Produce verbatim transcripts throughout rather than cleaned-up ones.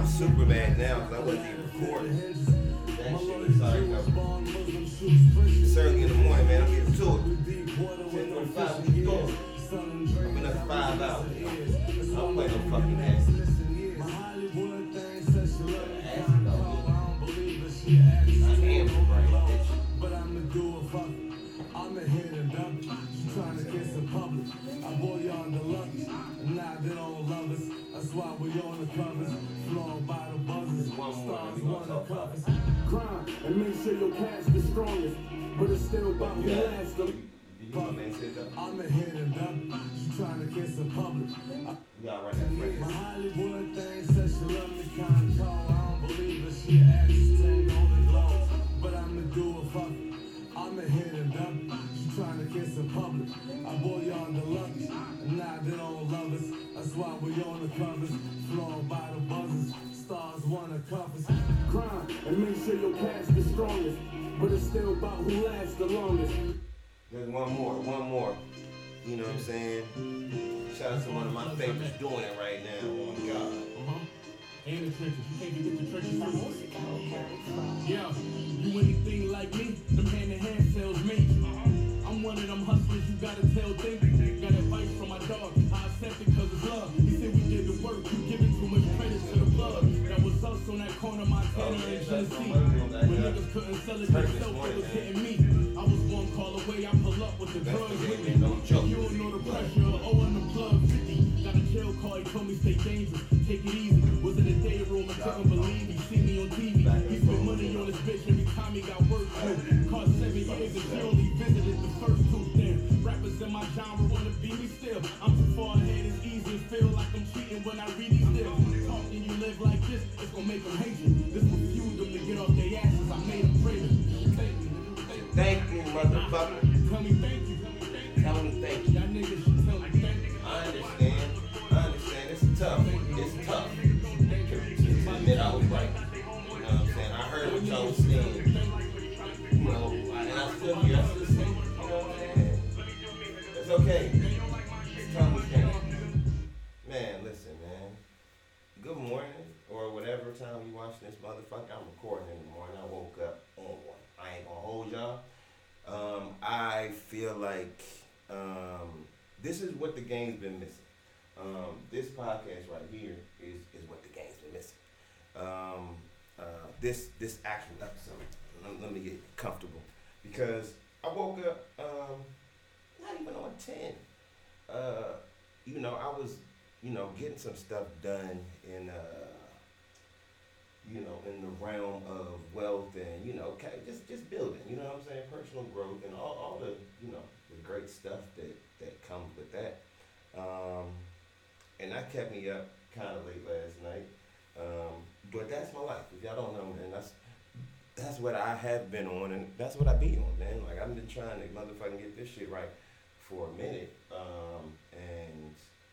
super mad now because I wasn't even recording. That shit was sorry. It's early in the morning, man. I'm getting to it. ten forty-five, we going. I've been up five hours. I don't play no fucking ass. I am the brain, bitch. But I'm the doer, fuck it. I'm the hit and dump it. She trying to kiss in public. I bought y'all the luggage. And now they don't love us. That's why we on the covers. Flown by the buzzers. Stars on the covers. Crime and make sure your cash the strongest. But it's still about who lasts them. I'm the hit and dump it. She trying to kiss in public. My Hollywood thing says she love me kind of cold. I don't believe it. She an actress thing on the globe. But I'm the doer, fuck it. I'm the hit and dump it. She trying to kiss in public. I bought y'all the luggage. And now they don't love us. That's why we on the covers. Flown by the buzzers. Stars wanna covers. Crime and make sure your cash the strongest. But it's still about who lasts the longest. There's one more, one more. You know what I'm saying? Shout out to one of my favorites doing it right now. Oh my God. Uh-huh. And the trenches. You can't forget the trenches too. Yeah. You anything like me? Them hand-to-hand sales major. I'm one of them hustlers you gotta tell things. Got advice from my dog. I accept it cause it's love. He said we did the work. You giving too much credit to the plug. That was us on that corner, Montana and Tennessee. When niggas couldn't sell it themselves, it was hitting me. I was one call away, I pull up with the drugs with me. You don't know the pressure of owing the plug fifty. Got a jail call, he told me stay dangerous, take it easy. Was in a day room and couldn't believe he see me on T V. He spent money on his bitch every time he got work too. Cost seven years and she only visited the first two. Damn, rappers in my genre wanna be me still. I'm too far ahead, it's easy to feel like I'm cheating when I read these still. Talking you live like this, it's gonna make them hate you. This will fuel them to get off their asses, I made them pray them. Thank you. Thank you, motherfucker. Tell me thank you. Tell me thank you. Y'all niggas should tell me thank you. I understand. I understand. It's tough. It's tough. To admit I was right. You know what I'm saying? I heard what y'all was saying. You know, and I still hear, I still see. You know what I'm saying? It's okay. It's time we can. Man, listen, man. Good morning, or whatever time you watching this motherfucker. I'm recording in the morning. I woke up on one. I ain't gonna hold y'all. Um, I feel like um, this is what the game's been missing. Um, this podcast right here is, is what the game's been missing. Um, uh, this this actual episode. Let, let me get comfortable because I woke up um, not even on ten. Uh, you know, I was you know getting some stuff done in. Uh, you know, in the realm of wealth and, you know, okay, just just building, you know what I'm saying, personal growth and all, all the, you know, the great stuff that, that comes with that. Um, and that kept me up kind of late last night. Um, but that's my life. If y'all don't know, man, that's that's what I have been on and that's what I be on, man. Like, I've been trying to motherfucking get this shit right for a minute. Um, and,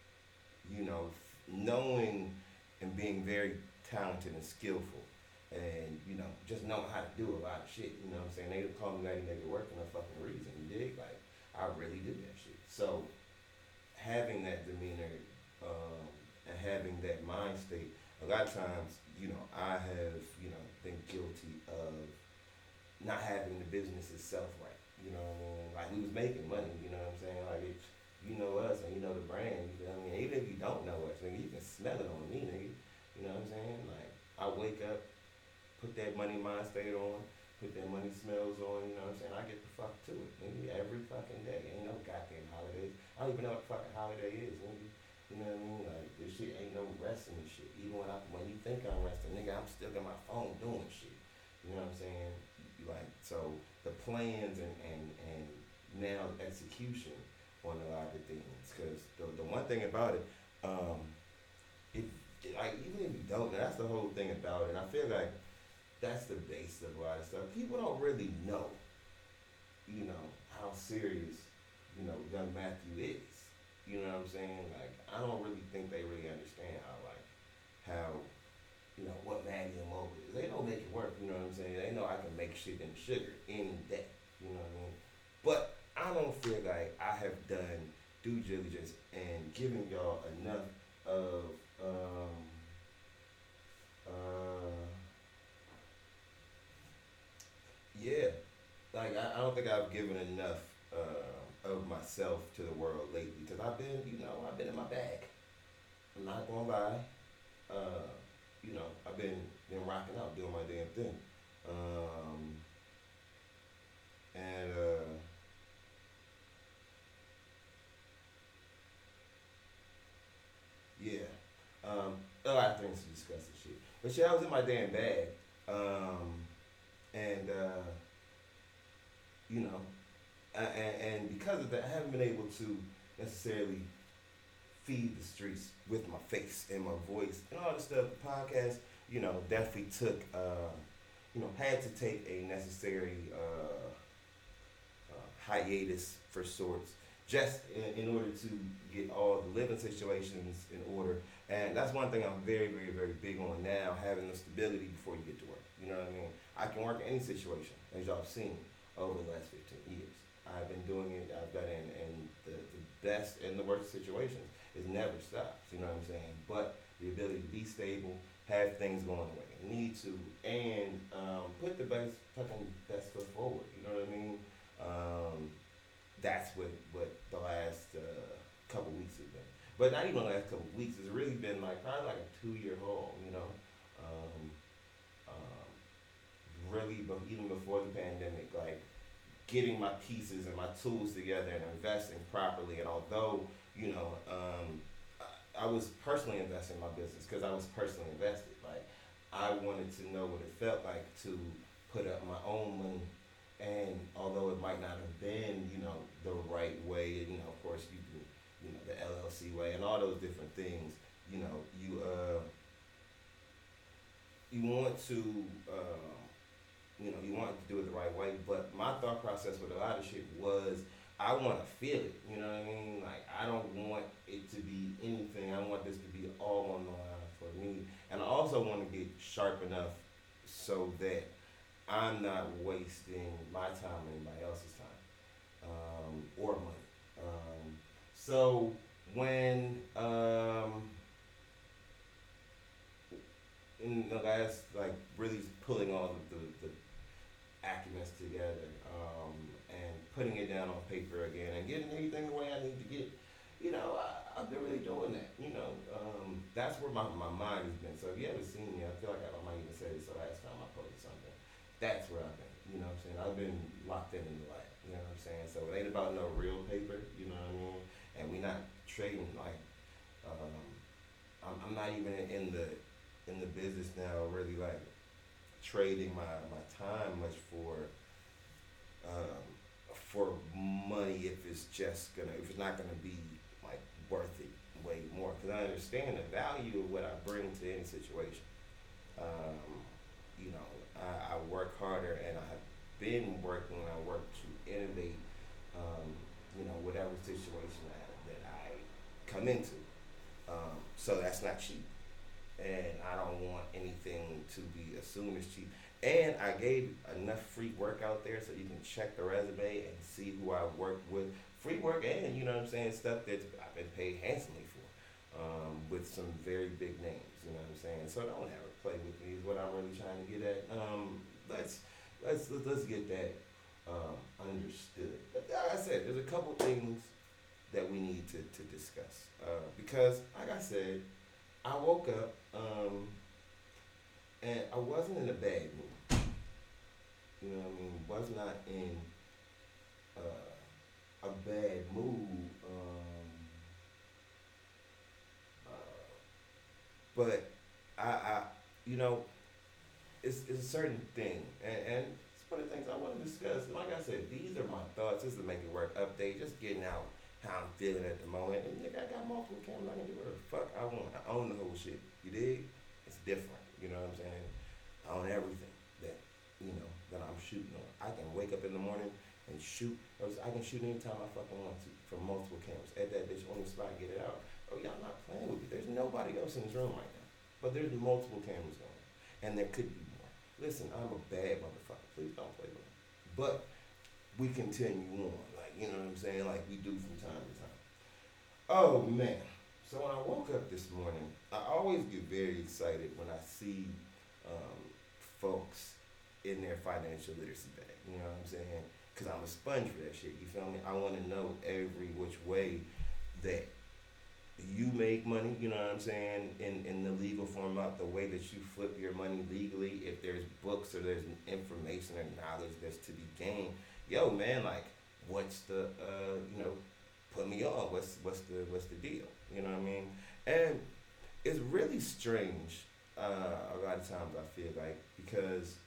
you know, knowing and being very talented and skillful and, you know, just knowing how to do a lot of shit, you know what I'm saying? They call me ninety nigga work for no fucking reason, you dig? Like, I really do that shit. So, having that demeanor um, and having that mind state, a lot of times, you know, I have, you know, been guilty of not having the business itself right, you know what I mean? Like, we was making money, you know what I'm saying? Like, it, you know us and you know the brand, you know what I mean? Even if you don't know us, nigga, you can smell it on me, nigga. You know what I'm saying? Like, I wake up, put that money mind state on, put that money smells on, you know what I'm saying? I get the fuck to it, nigga, every fucking day. Ain't no goddamn holidays. I don't even know what the fucking holiday is, nigga. You know what I mean? Like, this shit ain't no resting and shit. Even when I, when you think I'm resting, nigga, I'm still got my phone doing shit. You know what I'm saying? Like, so the plans and, and, and now execution on a lot of things. Because the, the one thing about it, um, it, like, even if you don't, that's the whole thing about it. I feel like that's the base of a lot of stuff. People don't really know, you know, how serious, you know, young Matthew is. You know what I'm saying? Like, I don't really think they really understand how, like, how, you know, what Maggie and Mobile is. They don't make it work, you know what I'm saying? They know I can make shit in sugar any day, you know what I mean? But I don't feel like I have done due diligence and given y'all enough of, um, uh, given enough uh, of myself to the world lately because I've been, you know, I've been in my bag. I'm not gonna lie. Uh, you know, I've been been rocking out, doing my damn thing. Um, and uh, yeah, um, a lot of things to discuss and shit. But yeah, I was in my damn bag. Um, and uh, you know, and, and because of that, I haven't been able to necessarily feed the streets with my face and my voice and all this stuff. The podcast, you know, definitely took, uh, you know, had to take a necessary uh, uh, hiatus for sorts, just in, in order to get all the living situations in order. And that's one thing I'm very, very, very big on now, having the stability before you get to work. You know what I mean? I can work in any situation, as y'all have seen over the last fifteen years. I've been doing it, I've done it in, in the, the best and the worst situations. It never stops, you know what I'm saying? But the ability to be stable, have things going the way they need to, and um, put the best fucking best foot forward, you know what I mean? Um, that's what, what the last uh, couple weeks have been. But not even the last couple weeks, it's really been like probably like a two year haul, you know? Um, um, really, but even before the pandemic, like getting my pieces and my tools together and investing properly. And although, you know, um, I, I was personally investing in my business because I was personally invested. Like, I wanted to know what it felt like to put up my own money. And although it might not have been, you know, the right way, and, you know, of course, you do, you know, the L L C way and all those different things, you know, you, uh, you want to, um, you know, you want to do it the right way, but my thought process with a lot of shit was I want to feel it, you know what I mean? Like, I don't want it to be anything. I want this to be all on the line for me. And I also want to get sharp enough so that I'm not wasting my time and anybody else's time, um, or money. Um, so when, um, in the last, like, really pulling all the, the, the acumens together, um, and putting it down on paper again and getting everything the way I need to get, you know, I, I've been really doing that, you know. Um, that's where my, my mind has been. So if you haven't seen me, I feel like I, I might even say this the last time I posted something. That's where I've been, you know what I'm saying? I've been locked in in the light, you know what I'm saying? So it ain't about no real paper, you know what I mean? And we not trading, like, um, I'm, I'm not even in the, in the business now, really, like, trading my, my time much for um, for money if it's just gonna if it's not gonna be like worth it way more, because I understand the value of what I bring to any situation. Um, you know, I, I work harder and I have been working. I work to innovate. Um, you know, whatever situation that, that I come into. Um, so that's not cheap. And I don't want anything to be assumed as cheap. And I gave enough free work out there so you can check the resume and see who I worked with. Free work and, you know what I'm saying, stuff that I've been paid handsomely for, um, with some very big names, you know what I'm saying. So don't ever play with me is what I'm really trying to get at. Um, let's, let's, let's get that um, understood. But like I said, there's a couple things that we need to, to discuss. Uh, because, like I said, I woke up, um, and I wasn't in a bad mood. You know what I mean? Was not in uh, a bad mood. Um, uh, but I, I, you know, it's, it's a certain thing, and, and it's one of the things I want to discuss. Like I said, these are my thoughts. This is a Make It Work update. Just getting out how I'm feeling at the moment. And nigga, I got multiple cameras. I can do whatever the fuck I want. I own the whole shit. You dig? It's different. You know what I'm saying? I own everything that, you know, that I'm shooting on. I can wake up in the morning and shoot. I can shoot anytime I fucking want to from multiple cameras. At that bitch on the spot, get it out. Oh, y'all not playing with me. There's nobody else in this room right now. But there's multiple cameras going. And there could be more. Listen, I'm a bad motherfucker. Please don't play with me. But we continue on. You know what I'm saying? Like we do from time to time. Oh, man. So when I woke up this morning, I always get very excited when I see um, folks in their financial literacy bag. You know what I'm saying? Cause I'm a sponge for that shit. You feel me? I want to know every which way that you make money. You know what I'm saying? In in the legal format, the way that you flip your money legally. If there's books or there's information or knowledge that's to be gained, yo man, like what's the uh you know put me on? What's what's the what's the deal? You know what I mean? And it's really strange. Uh, a lot of times I feel like because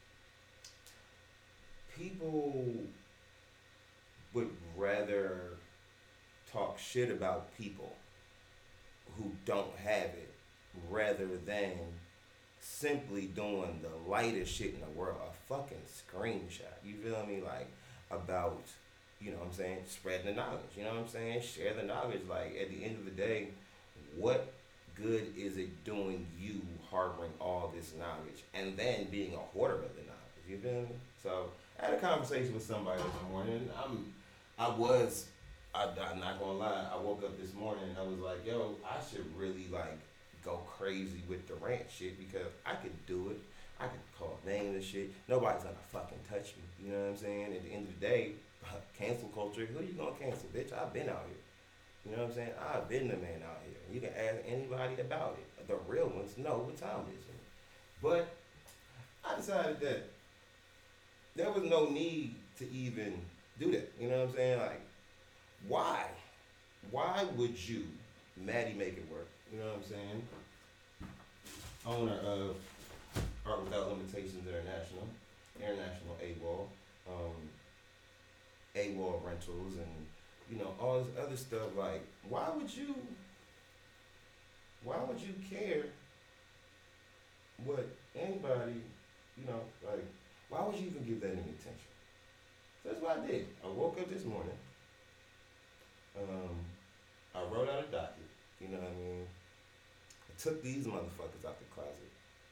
people would rather talk shit about people who don't have it rather than simply doing the lightest shit in the world, a fucking screenshot. You feel me? Like about, you know what I'm saying, spreading the knowledge. You know what I'm saying? Share the knowledge. Like at the end of the day, what good is it doing you harboring all this knowledge and then being a hoarder of the knowledge? You feel me? So I had a conversation with somebody this morning. I'm, I was, I, I'm not gonna lie. I woke up this morning and I was like, yo, I should really like go crazy with the rant shit because I could do it. I could call names and shit. Nobody's gonna fucking touch me. You know what I'm saying? At the end of the day, cancel culture. Who you gonna cancel, bitch? I've been out here. You know what I'm saying? I've been the man out here. You can ask anybody about it. The real ones know what time it is. But I decided that there was no need to even do that. You know what I'm saying? Like, why? Why would you, Maddie Make It Work, you know what I'm saying? Owner of Art Without Limitations International, International AWOL, um, AWOL Rentals, and, you know, all this other stuff. Like, why would you, why would you care what anybody, you know, like, why would you even give that any attention? So that's what I did. I woke up this morning. Um, I wrote out a docket. You know what I mean? I took these motherfuckers out the closet.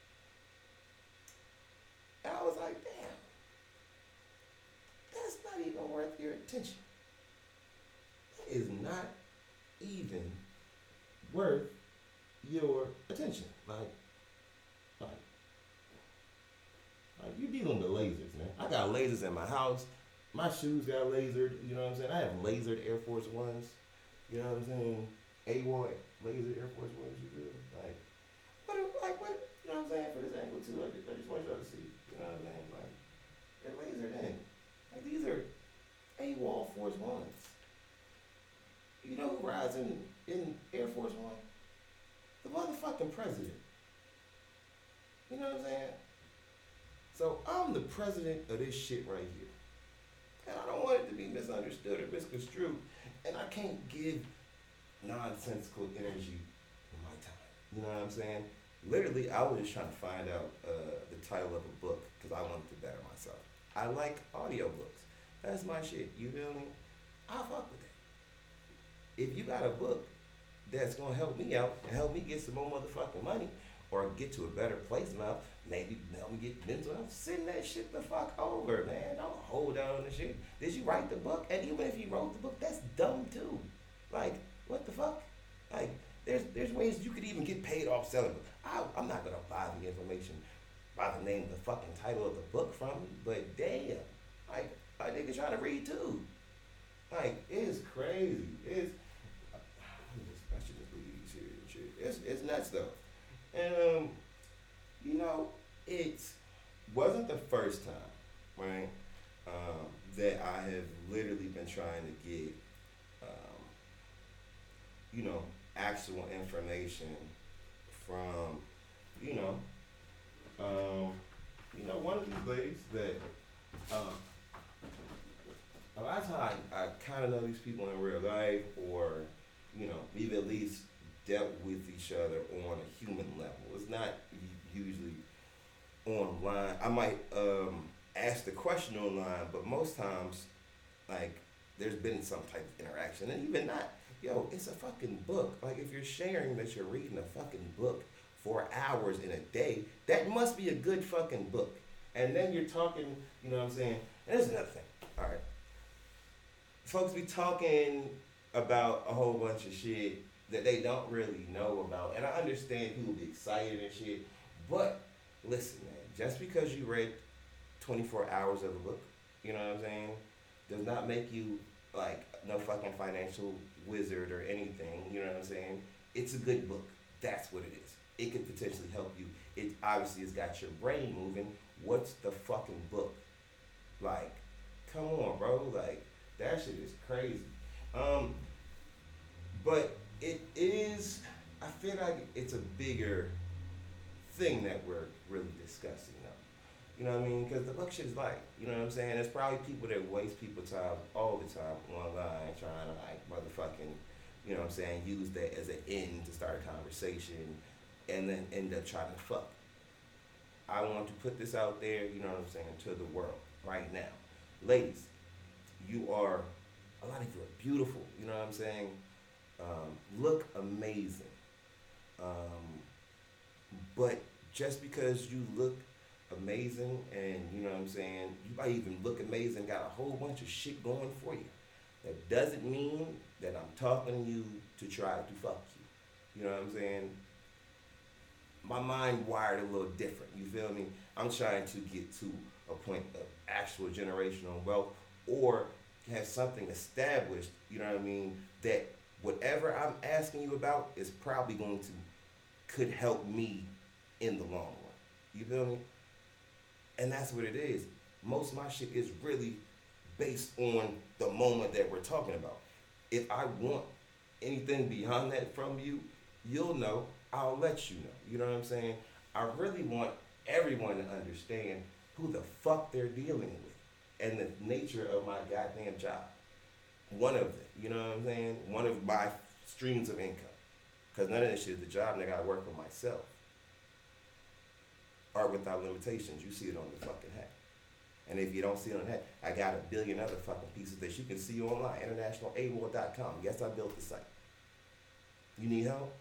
And I was like, damn, that's not even worth your attention. That is not even worth your attention. Like, like, like you dealing with lasers, man. I got lasers in my house. My shoes got lasered. You know what I'm saying? I have lasered Air Force Ones. You know what I'm saying? AWOL laser Air Force Ones. You feel like what? Like what? You know what I'm saying? For this angle too, I just, I just want y'all to see. You know what I'm saying? Like they're lasered in. Like these are AWOL Force Ones. You know who rides in in Air Force One? The motherfucking president. You know what I'm saying? So I'm the president of this shit right here. And I don't want it to be misunderstood or misconstrued. And I can't give nonsensical energy in my time. You know what I'm saying? Literally, I was just trying to find out uh, the title of a book because I wanted to better myself. I like audiobooks. That's my shit. You feel me? I fuck with that. If you got a book that's going to help me out and help me get some more motherfucking money or get to a better place now, maybe help me get mental health, send that shit the fuck over, man. Don't hold out on the shit. Did you write the book? And even if you wrote the book, that's dumb too. Like, what the fuck? Like, there's there's ways you could even get paid off selling it. I, I'm not gonna buy the information by the name of the fucking title of the book from you, but damn, like, a nigga trying to read too. Like, it's crazy. It's, I should just leave these here and shit. It's, it's nuts though. And, um, you know, it wasn't the first time, right, um, that I have literally been trying to get, um, you know, actual information from, you know, um, you know, one of these ladies that, um, a lot of times I, I kind of know these people in real life, or, you know, we've at least dealt with each other on a human level. It's not usually online. I might um, ask the question online, but most times, like, there's been some type of interaction. And even not, yo, it's a fucking book. Like, if you're sharing that you're reading a fucking book for hours in a day, that must be a good fucking book. And then you're talking, you know what I'm saying? And there's another thing, all right? Folks be talking about a whole bunch of shit that they don't really know about. And I understand people be excited and shit, but listen, man, just because you read twenty-four hours of a book, you know what I'm saying, does not make you like no fucking financial wizard or anything. You know what I'm saying? It's a good book. That's what it is. It could potentially help you. It obviously has got your brain moving. What's the fucking book? Like, come on, bro. Like, that shit is crazy. Um, but it is, I feel like it's a bigger thing that we're really discussing now. You know what I mean? Because the book shit is like, you know what I'm saying? There's probably people that waste people's time all the time online trying to like motherfucking, you know what I'm saying, use that as an end to start a conversation and then end up trying to fuck. I want to put this out there, you know what I'm saying, to the world right now. Ladies, you are, a lot of you are beautiful, you know what I'm saying? Um, look amazing. Um, but just because you look amazing and, you know what I'm saying, you might even look amazing, got a whole bunch of shit going for you. That doesn't mean that I'm talking to you to try to fuck you. You know what I'm saying? My mind wired a little different, you feel me? I'm trying to get to a point of actual generational wealth or have something established, you know what I mean, that whatever I'm asking you about is probably going to, could help me in the long run. You feel me? And that's what it is. Most of my shit is really based on the moment that we're talking about. If I want anything beyond that from you, you'll know, I'll let you know. You know what I'm saying? I really want everyone to understand who the fuck they're dealing with and the nature of my goddamn job. One of them, you know what I'm saying? One of my streams of income. Because none of this shit is the job, and I gotta work for myself. Art without limitations, you see it on the fucking hat. And if you don't see it on the hat, I got a billion other fucking pieces that you can see online, international a w o l dot com. Yes, I built the site. You need help?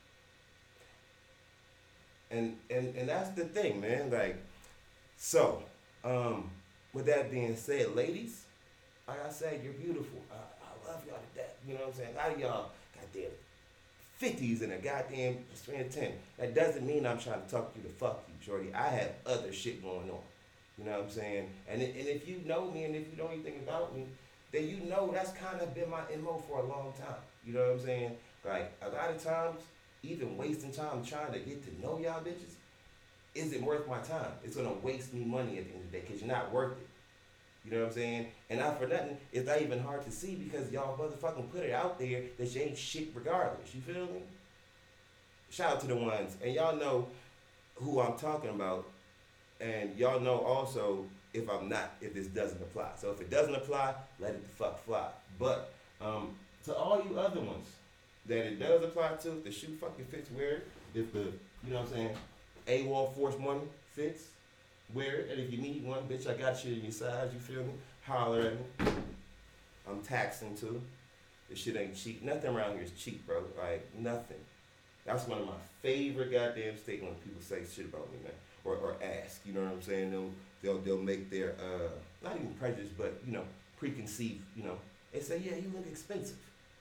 And and and that's the thing, man. Like, so, um, with that being said, ladies, like I said, you're beautiful. I, I love y'all to death. You know what I'm saying? A lot of y'all, goddamn, fifties in a goddamn string of ten. That doesn't mean I'm trying to talk to you to fuck you, shorty. I have other shit going on. You know what I'm saying? And and if you know me and if you know anything about me, then you know that's kind of been my M O for a long time. You know what I'm saying? Like, a lot of times, even wasting time trying to get to know y'all bitches isn't worth my time. It's gonna waste me money at the end of the day because you're not worth it. You know what I'm saying? And not for nothing, it's not even hard to see because y'all motherfucking put it out there that you ain't shit regardless. You feel me? Shout out to the ones. And y'all know who I'm talking about. And y'all know also if I'm not, if this doesn't apply. So if it doesn't apply, let it the fuck fly. But um, to all you other ones that it does apply to, if the shoe fucking fits, wear it. If the, you know what I'm saying, AWOL Force One fits, wear it. And if you need one, bitch, I got you in your size, you feel me? Holler at me. I'm taxing too. This shit ain't cheap. Nothing around here is cheap, bro. Like, nothing. That's one of my favorite goddamn statements when people say shit about me, man. Or, or ask, you know what I'm saying? They'll, they'll, they'll make their, uh, not even prejudice, but, you know, preconceived, you know. They say, yeah, you look expensive.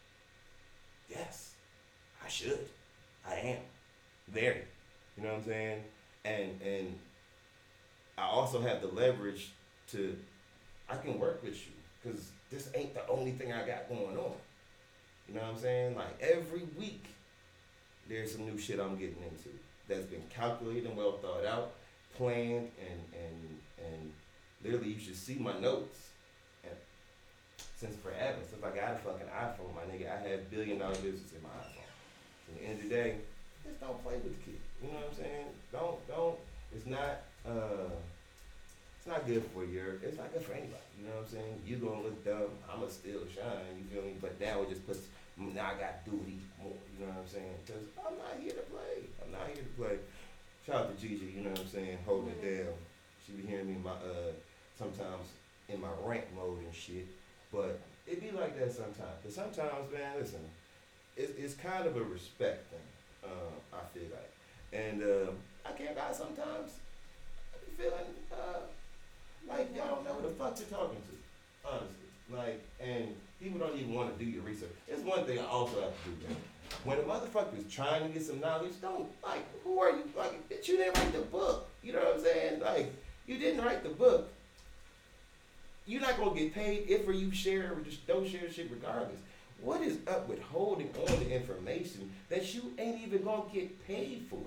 Yes, I should. I am. Very. You know what I'm saying? And, and I also have the leverage to, I can work with you because this ain't the only thing I got going on. You know what I'm saying? Like, every week, there's some new shit I'm getting into that's been calculated and well thought out, planned, and and and literally you should see my notes. And since forever, since I got a fucking iPhone, my nigga, I have billion dollar business in my iPhone. At the end of the day, just don't play with the kid. You know what I'm saying? Don't don't. It's not uh, it's not good for your. It's not good for anybody. You know what I'm saying? You gonna look dumb. I'ma still shine. You feel me? But now it just puts. Now I got duty more, you know what I'm saying? Because I'm not here to play. I'm not here to play. Shout out to Gigi, you know what I'm saying? Holding it down. She be hearing me my, uh, sometimes in my rant mode and shit. But it be like that sometimes. But sometimes, man, listen, it's, it's kind of a respect thing, uh, I feel like. And uh, I can't lie sometimes. I be feeling uh, like y'all don't know who the fuck you're talking to, honestly. Like, and people don't even want to do your research. It's one thing I also have to do, man. When a motherfucker is trying to get some knowledge, don't, like, who are you? Like, bitch, you didn't write the book. You know what I'm saying? Like, you didn't write the book. You're not going gonna get paid if or you share or just don't share shit regardless. What is up with holding on to information that you ain't even gonna get paid for?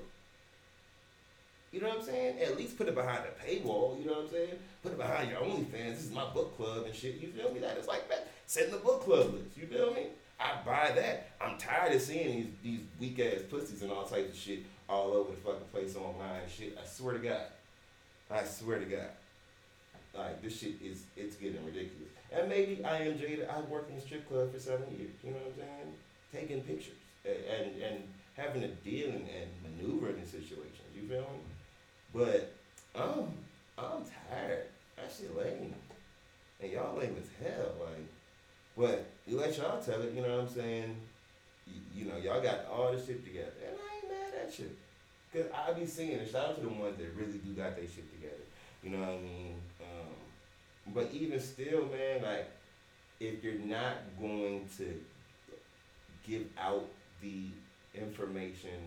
You know what I'm saying? At least put it behind a paywall, you know what I'm saying? Put it behind your OnlyFans. This is my book club and shit, you feel me? That is like that. Send the book club list, you feel me? I buy that. I'm tired of seeing these these weak ass pussies and all types of shit all over the fucking place online and shit. I swear to God. I swear to God. Like, this shit is, it's getting ridiculous. And maybe I am jaded. I worked in a strip club for seven years, you know what I'm saying? Taking pictures and, and, and having to deal and, and maneuver in situations, you feel me? But um, I'm tired. That shit lame. And y'all lame as hell, like, but you let y'all tell it, you know what I'm saying? You, you know, y'all got all this shit together. And I ain't mad at you. Because I be seeing it. Shout out to the ones that really do got their shit together. You know what I mean? Um, but even still, man, like, if you're not going to give out the information,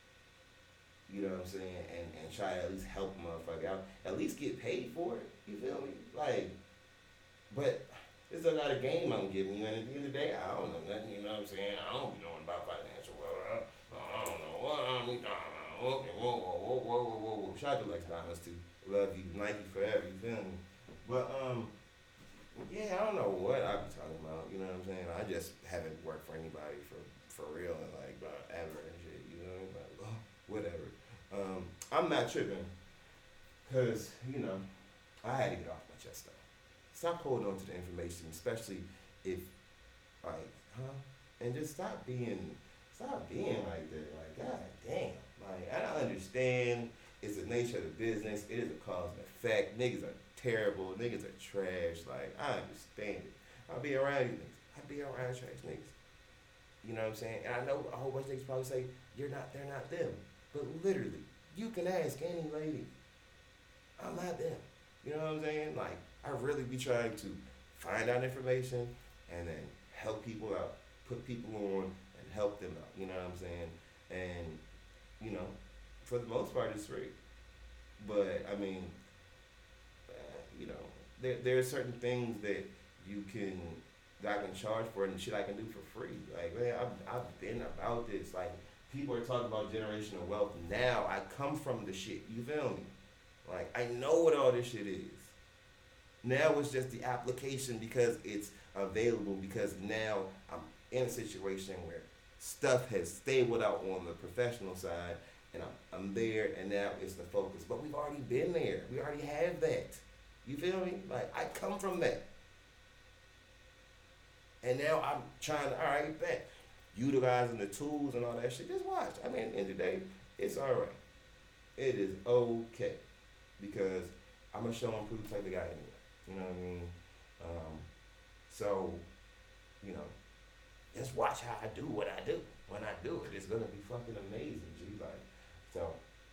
you know what I'm saying, and, and try to at least help a motherfucker out, at least get paid for it, you feel me? Like, but there's a lot of game I'm giving you, and at the end of the day, I don't know nothing, you know what I'm saying? I don't be knowing about financial well, I don't know what I'm doing. Whoa, whoa, whoa, whoa, whoa, whoa, whoa. Shout out to Lex Diamonds too. Love you, Nike forever, you feel me? But, um, yeah, I don't know what I be talking about, you know what I'm saying? I just haven't worked for anybody for, for real and like, uh, ever and shit, you know? Like, oh, whatever. Um, I'm not tripping, cause, you know, I had to get off my chest though. Stop holding on to the information, especially if, like, huh? And just stop being, stop being like that. Like, god damn. Like, I understand it's the nature of the business. It is a cause and effect. Niggas are terrible. Niggas are trash. Like, I understand it. I'll be around you niggas. I'll be around trash niggas. You know what I'm saying? And I know a whole bunch of niggas probably say, you're not, they're not them. But literally, you can ask any lady. I'm not them. You know what I'm saying? Like, I really be trying to find out information and then help people out, put people on and help them out. You know what I'm saying? And, you know, for the most part, it's free. But, I mean, uh, you know, there there are certain things that you can, that I can charge for and shit I can do for free. Like, man, I've, I've been about this. Like, people are talking about generational wealth now. I come from the shit. You feel me? Like, I know what all this shit is. Now it's just the application because it's available, because now I'm in a situation where stuff has stabled out on the professional side and I'm, I'm there and now it's the focus. But we've already been there. We already have that. You feel me? Like, I come from that. And now I'm trying to, all right, bet, utilizing the tools and all that shit. Just watch. I mean, at the end of the day, it's all right. It is okay. Because I'm a show and prove type of guy anyway. You know what I mean? Um, so, you know, just watch how I do what I do. When I do it, it's gonna be fucking amazing, G. Like, so,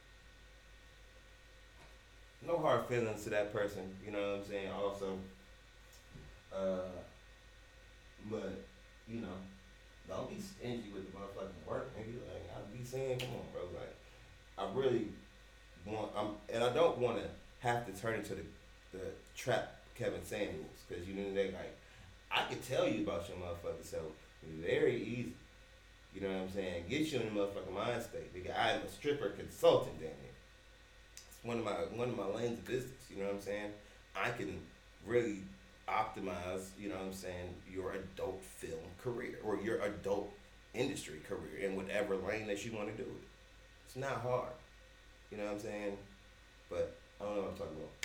no hard feelings to that person. You know what I'm saying? Also, uh, but you know, don't be stingy with the motherfucking work, nigga. Like, I be saying, come on, bro. Like, I really want, I'm, and I don't want to have to turn into the the trap Kevin Samuels, because you know they like, I could tell you about your motherfucker self very easy. You know what I'm saying? Get you in the motherfucking mind state. Nigga, I'm a stripper consultant, damn it. It's one of my one of my lanes of business. You know what I'm saying? I can really optimize, you know what I'm saying, your adult film career or your adult industry career in whatever lane that you want to do it. It's not hard. You know what I'm saying? But I don't know what I'm talking about.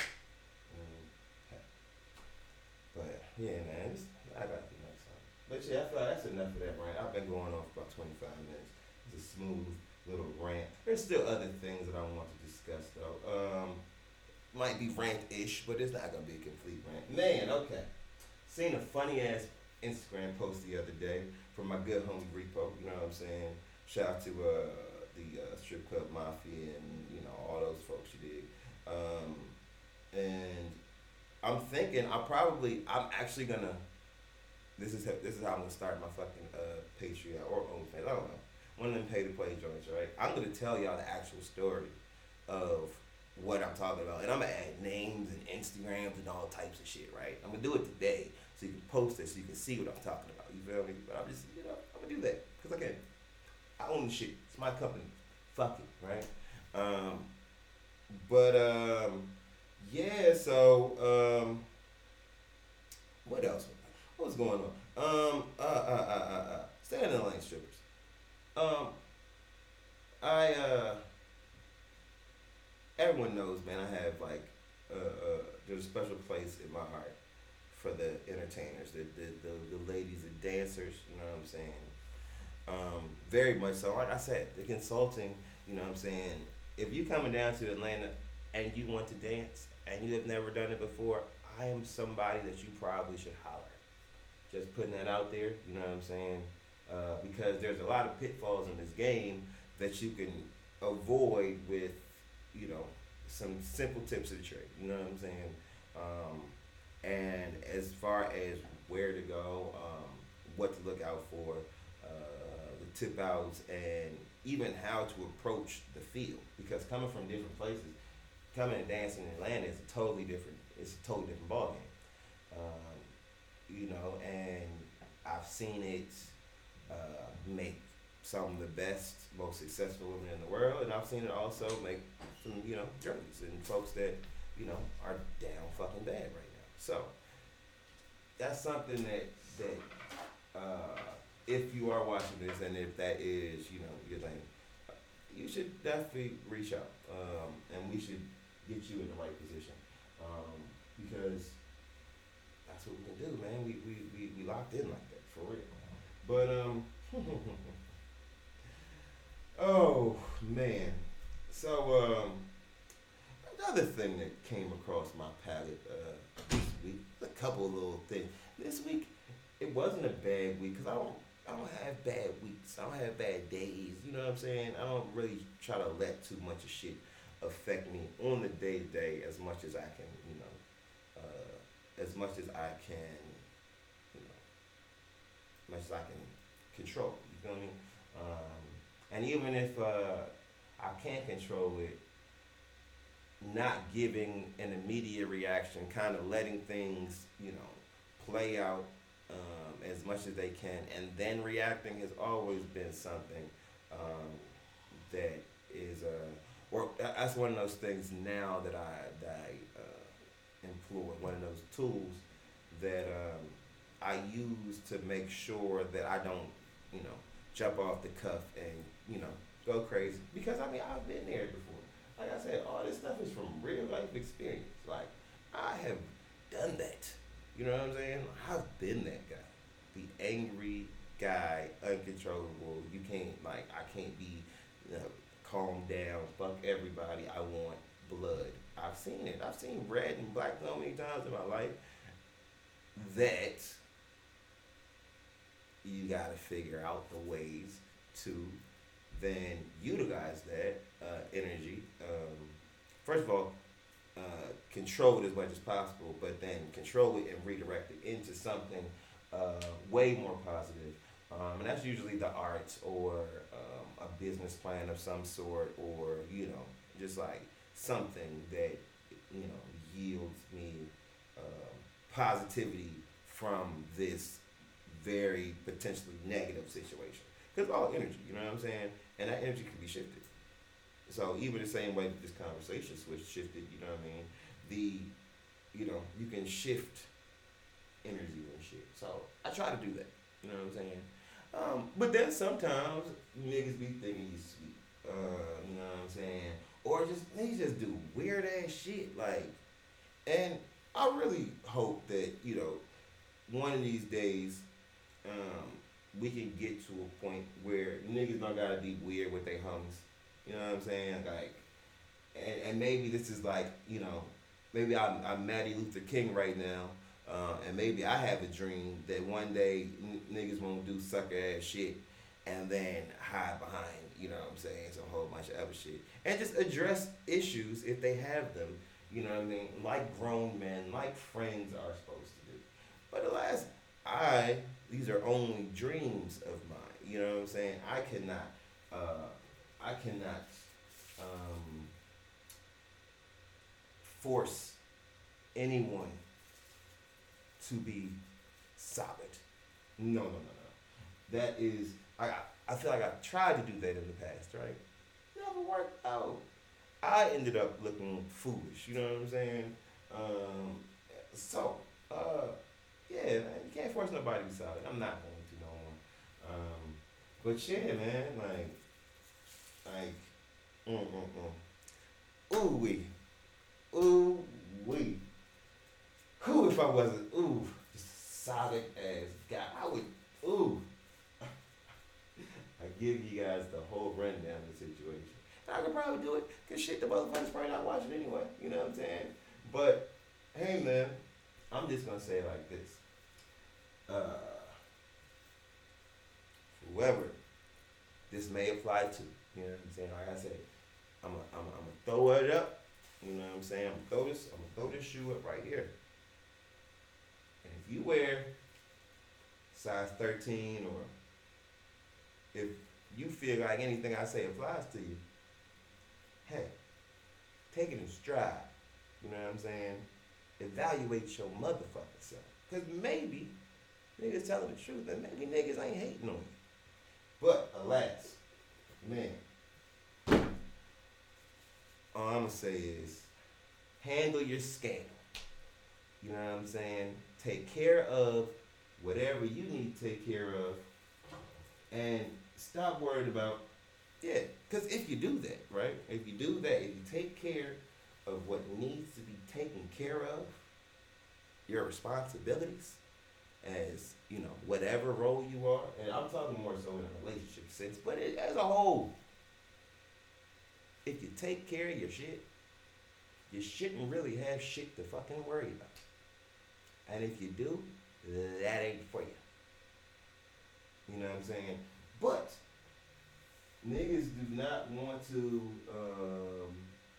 But yeah, man, it's, I got the next time. But yeah, I feel like that's enough of that rant. I've been going on for about twenty-five minutes. It's a smooth little rant. There's still other things that I want to discuss though. Um, might be rant-ish, but it's not gonna be a complete rant. Man, okay. Seen a funny ass Instagram post the other day from my good homie Repo. You know what I'm saying? Shout out to uh, the uh, Strip Club Mafia and you know all those folks you dig. Um, and I'm thinking I probably I'm actually gonna this is how, this is how I'm gonna start my fucking uh, Patreon or OnlyFans. I don't know, one of them pay to play joints, right? I'm gonna tell y'all the actual story of what I'm talking about. And I'm gonna add names and Instagrams and all types of shit, right? I'm gonna do it today so you can post it so you can see what I'm talking about. You feel me? But I'm just, you know, I'm gonna do that because I can. I own the shit. It's my company. Fuck it, right? Um, but um, yeah. So um, what else? What's going on? Um, uh, uh, uh, uh, uh. Staying in the lane, strippers. Um, I uh. Everyone knows, man. I have like, uh, uh, there's a special place in my heart for the entertainers, the the, the, the ladies, the dancers. You know what I'm saying? Um, very much so. Like I said, the consulting. You know what I'm saying? If you coming down to Atlanta and you want to dance and you have never done it before, I am somebody that you probably should holler at. Just putting that out there. You know what I'm saying? Uh, because there's a lot of pitfalls in this game that you can avoid with, you know, some simple tips of the trade. You know what I'm saying? Um, and as far as where to go, um, what to look out for, uh, the tip outs, and even how to approach the field. Because coming from different places, coming and dancing in Atlanta is a totally different. It's a totally different ballgame. Um, you know, and I've seen it uh, make some of the best, most successful women in the world, and I've seen it also make some, you know, journeys and folks that, you know, are down fucking bad right now. So that's something that that uh, if you are watching this, and if that is, you know, your thing, you should definitely reach out, um, and we should get you in the right position, um, because that's what we can do, man. We we, we, we locked in like that for real. But um. Oh man, so um, another thing that came across my palette uh, this week, a couple of little things. This week, it wasn't a bad week because I don't, I don't have bad weeks. I don't have bad days. You know what I'm saying? I don't really try to let too much of shit affect me on the day to day as much as I can. You know, uh, as much as I can. You know, much as I can control. You feel me? Um, And even if uh, I can't control it, not giving an immediate reaction, kind of letting things, you know, play out um, as much as they can, and then reacting has always been something um, that is, uh, or that's one of those things now that I, that I uh, employ, one of those tools that um, I use to make sure that I don't, you know, jump off the cuff and, you know, go crazy. Because, I mean, I've been there before. Like I said, all this stuff is from real life experience. Like, I have done that. You know what I'm saying? I've been that guy. The angry guy, uncontrollable. You can't, like, I can't be, you know, calm down, fuck everybody. I want blood. I've seen it. I've seen red and black so many times in my life that you got to figure out the ways to then utilize that uh, energy. Um, first of all, uh, control it as much as possible, but then control it and redirect it into something uh, way more positive. Um, and that's usually the arts or um, a business plan of some sort, or, you know, just like something that, you know, yields me uh, positivity from this very potentially negative situation. Because all energy, you know what I'm saying? And that energy can be shifted. So even the same way that this conversation switch shifted, you know what I mean? The, you know, you can shift energy and shit. So I try to do that, you know what I'm saying? Um, but then sometimes niggas be thinking you sweet, uh, you know what I'm saying? Or just, niggas just do weird ass shit, like, and I really hope that, you know, one of these days, um, we can get to a point where niggas don't gotta be weird with their homies. You know what I'm saying? Like, and, and maybe this is like, you know, maybe I'm, I'm Matty Luther King right now, uh, and maybe I have a dream that one day n- niggas won't do sucker ass shit and then hide behind, you know what I'm saying, some whole bunch of other shit. And just address issues if they have them, you know what I mean, like grown men, like friends are supposed to do. But alas, I, these are only dreams of mine, you know what I'm saying? I cannot, uh, I cannot um, force anyone to be solid. No, no, no, no. That is, I, I feel like I've tried to do that in the past, right? Never worked out. I ended up looking foolish, you know what I'm saying? Um, so, uh, yeah, man, you can't force nobody to be solid. I'm not going to no more. Um, but yeah, man, like, like, mm, mm, mm. Ooh wee, ooh wee. Who if I wasn't ooh solid as guy? I would ooh. I give you guys the whole rundown of the situation. And I could probably do it because shit, the motherfuckers probably not watching anyway. You know what I'm saying? But hey, man, I'm just gonna say it like this. Uh, whoever this may apply to, you know what I'm saying? Like I said, I'm gonna I'm I'm throw it up. You know what I'm saying? I'm gonna throw this. I'm gonna throw this shoe up right here. And if you wear size thirteen, or if you feel like anything I say applies to you, hey, take it in stride. You know what I'm saying? Evaluate your motherfucking self. Because maybe niggas telling the truth, and maybe niggas ain't hating on you. But alas, man, all I'm gonna say is handle your scandal. You know what I'm saying? Take care of whatever you need to take care of, and stop worrying about, yeah, because if you do that, right? If you do that, if you take care of what needs to be taken care of, your responsibilities as, you know, whatever role you are, and I'm talking more so in a relationship sense, but it, as a whole, if you take care of your shit, you shouldn't really have shit to fucking worry about. And if you do, that ain't for you. You know what I'm saying? But niggas do not want to, um,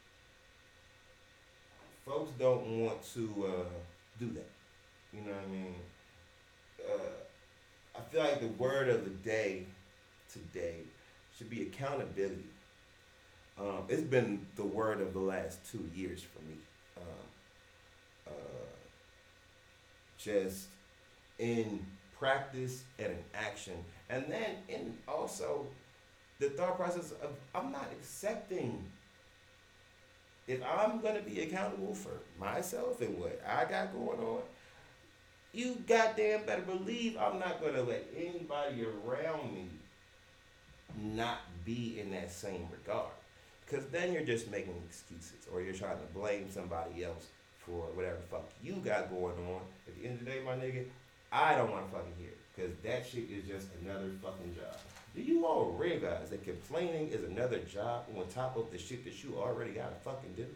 folks don't want to uh, do that. You know what I mean? Uh, I feel like the word of the day today should be accountability. Um, it's been the word of the last two years for me. Um, uh, just in practice and in action. And then in also the thought process of I'm not accepting, if I'm gonna be accountable for myself and what I got going on, you goddamn better believe I'm not gonna let anybody around me not be in that same regard. Because then you're just making excuses, or you're trying to blame somebody else for whatever the fuck you got going on. At the end of the day, my nigga, I don't want to fucking hear it. Because that shit is just another fucking job. Do you all realize that complaining is another job on top of the shit that you already gotta fucking do?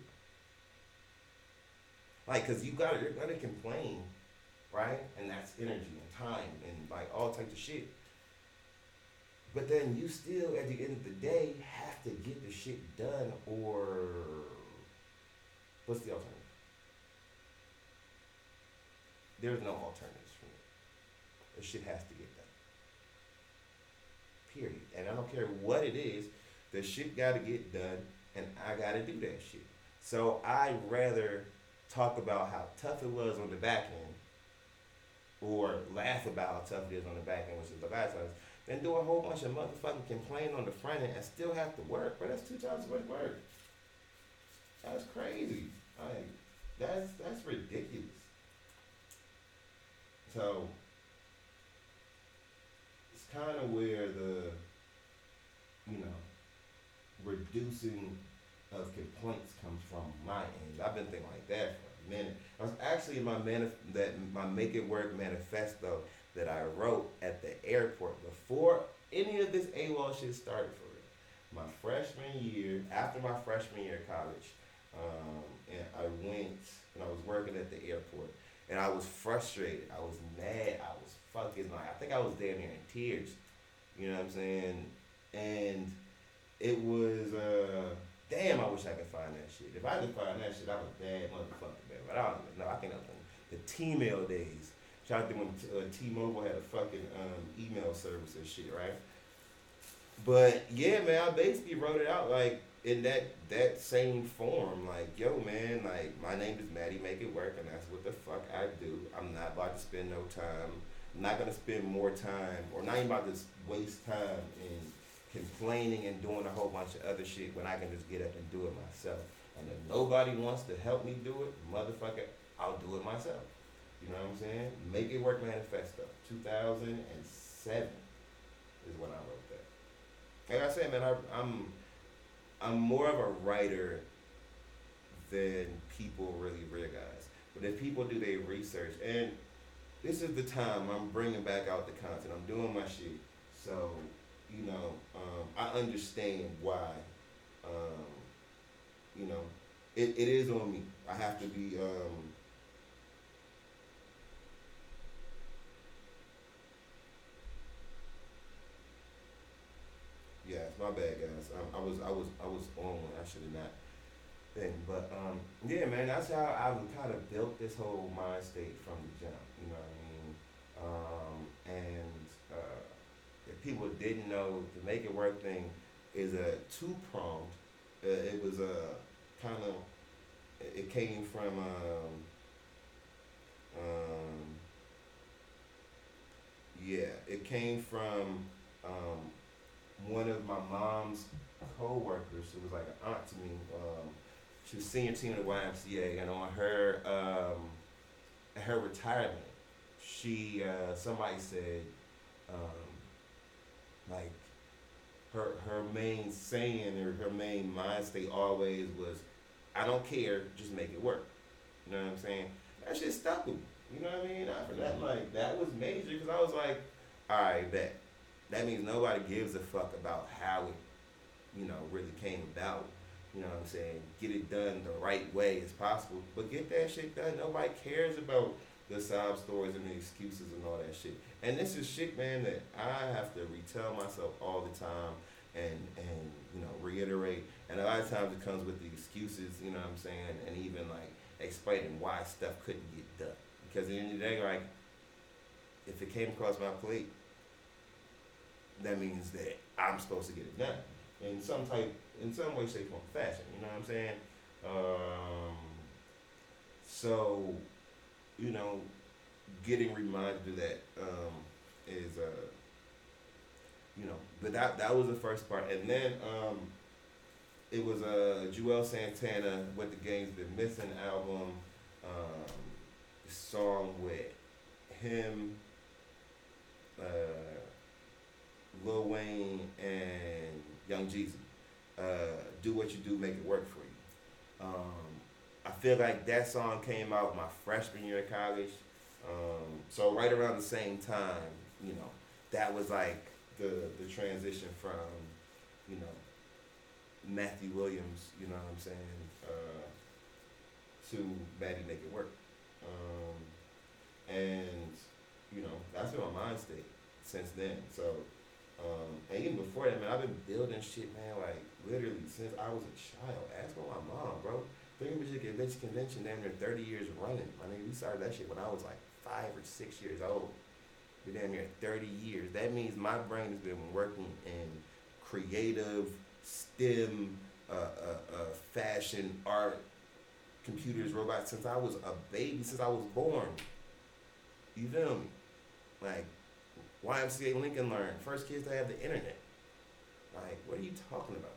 Like, because you gotta, you're gonna complain, right? And that's energy and time and like all types of shit. But then you still, at the end of the day, have to get the shit done, or what's the alternative? There's no alternatives for me. The shit has to get done. Period. And I don't care what it is, the shit gotta get done, and I gotta do that shit. So I'd rather talk about how tough it was on the back end, or laugh about how tough it is on the back end, which is the last time, than do a whole bunch of motherfucking complain on the front end and still have to work. But that's two times as much work. That's crazy. Like, that's that's ridiculous. So it's kind of where the, you know, reducing of complaints comes from my end. I've been thinking like that for a minute. I was actually in my manif- that my Make It Work manifesto that I wrote at the airport before any of this AWOL shit started for real. My freshman year, after my freshman year of college, um, and I went and I was working at the airport, and I was frustrated. I was mad. I was fucking like, I think I was damn near in tears. You know what I'm saying? And it was, uh, damn, I wish I could find that shit. If I could find that shit, I was a bad motherfucker, man. But I don't even know. I think that was the T-mail days. Shout out to when uh, T-Mobile had a fucking um, email service and shit, right? But yeah, man, I basically wrote it out like, in that that same form, like, yo, man, like, my name is Maddie, make it work, and that's what the fuck I do. I'm not about to spend no time. I'm not gonna spend more time, or not even about to waste time in complaining and doing a whole bunch of other shit when I can just get up and do it myself. And if nobody wants to help me do it, motherfucker, I'll do it myself. You know what I'm saying? Make It Work Manifesto, two thousand seven is when I wrote that. Like I said, man, I, I'm I'm more of a writer than people really realize. But if people do their research, and this is the time I'm bringing back out the content, I'm doing my shit. So, you know, um, I understand why, um, you know, it, it is on me. I have to be, um, yeah, my bad, guys. I, I was, I was, I was on when I should have not been. But um, yeah, man, that's how I kind of built this whole mind state from the jump. You know what I mean? Um, and uh, if people didn't know, the Make It Work thing is a two pronged. Uh, it was a kind of, it came from um, um, yeah, it came from um, one of my mom's co-workers. She was like an aunt to me. Um, she was senior team at the Y M C A, and on her um, her retirement, she uh, somebody said um, like her her main saying or her main mind state always was, "I don't care, just make it work." You know what I'm saying? That shit stuck with me. You know what I mean? After that, like, that was major because I was like, all right, bet. That means nobody gives a fuck about how it, you know, really came about. You know what I'm saying? Get it done the right way as possible, but get that shit done. Nobody cares about the sob stories and the excuses and all that shit. And this is shit, man, that I have to retell myself all the time and, and you know, reiterate. And a lot of times it comes with the excuses, you know what I'm saying, and even, like, explaining why stuff couldn't get done. Because at the end of the day, like, if it came across my plate, that means that I'm supposed to get it done in some type, in some way, shape, or fashion. You know what I'm saying? Um, so, you know, getting reminded of that um, is, uh, you know, but that that was the first part, and then um, it was a uh, Joel Santana with the Game's Been Missing album. Um, song with him, uh, Lil Wayne, and Young Jeezy. Uh, Do What You Do, Make It Work for You. Um, I feel like that song came out my freshman year of college. Um, so right around the same time, you know, that was like the the transition from, you know, Matthew Williams, you know what I'm saying, uh, to Maddie Make It Work. Um, and, you know, that's been my mind state since then. So, um, and even before that, man, I've been building shit, man, like, literally since I was a child. Ask my mom, bro. Three Music Convention Convention, damn near thirty years running. I mean, we started that shit when I was like five or six years old. We're damn near thirty years. That means my brain has been working in creative, STEM, uh, uh, uh, fashion, art, computers, robots, since I was a baby, since I was born. You feel me? Like, Y M C A Lincoln Learn, first kids to have the internet. Like, what are you talking about?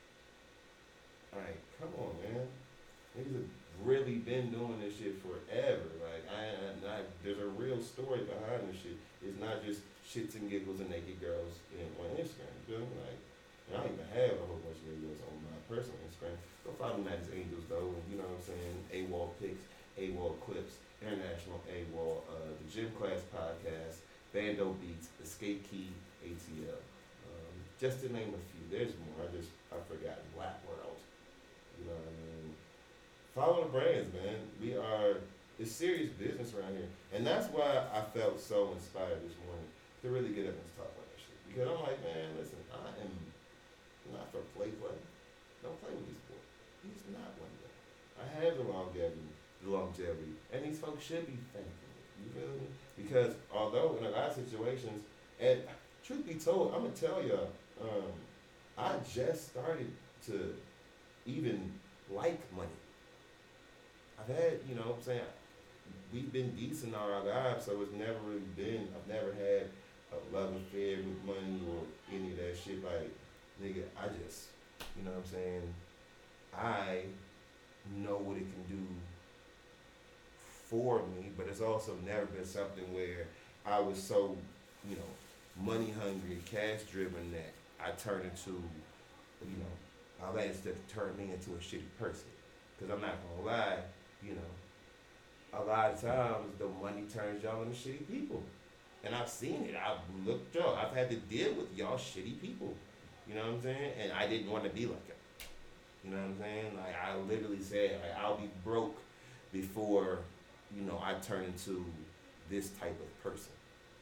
Like, come on, man. Niggas have really been doing this shit forever. Like, I, I, I there's a real story behind this shit. It's not just shits and giggles and naked girls in, on Instagram. You feel me? Like, and I don't even have a whole bunch of videos on my personal Instagram. Go follow me at Angels though, and you know what I'm saying? AWOL pics, AWOL clips, International AWOL, uh, the Gym Class Podcast, Bando Beats, Escape Key, A T L. Um, just to name a few. There's more. I just I forgot. Black World. You know what I mean? Follow the brands, man. We are it's serious business around here, and that's why I felt so inspired this morning to really get up and talk about that shit. Because I'm like, man, listen, I am not for play play. Don't play with this boy. He's not one of them. I have the longevity, the longevity, and these folks should be thankful. You feel me? Because although in a lot of situations, and truth be told, I'm gonna tell y'all, um, I just started to even like money. I've had, you know what I'm saying, we've been decent all our lives, so it's never really been, I've never had a love affair with money or any of that shit. Like, nigga, I just, you know what I'm saying, I know what it can do for me, but it's also never been something where I was so, you know, money hungry, cash driven that I turned into, you know, all that instead turned me into a shitty person. Because I'm not gonna lie, you know, a lot of times the money turns y'all into shitty people. And I've seen it. I've looked y'all. I've had to deal with y'all shitty people. You know what I'm saying? And I didn't want to be like it. You know what I'm saying? Like I literally said, like I'll be broke before, you know, I turn into this type of person.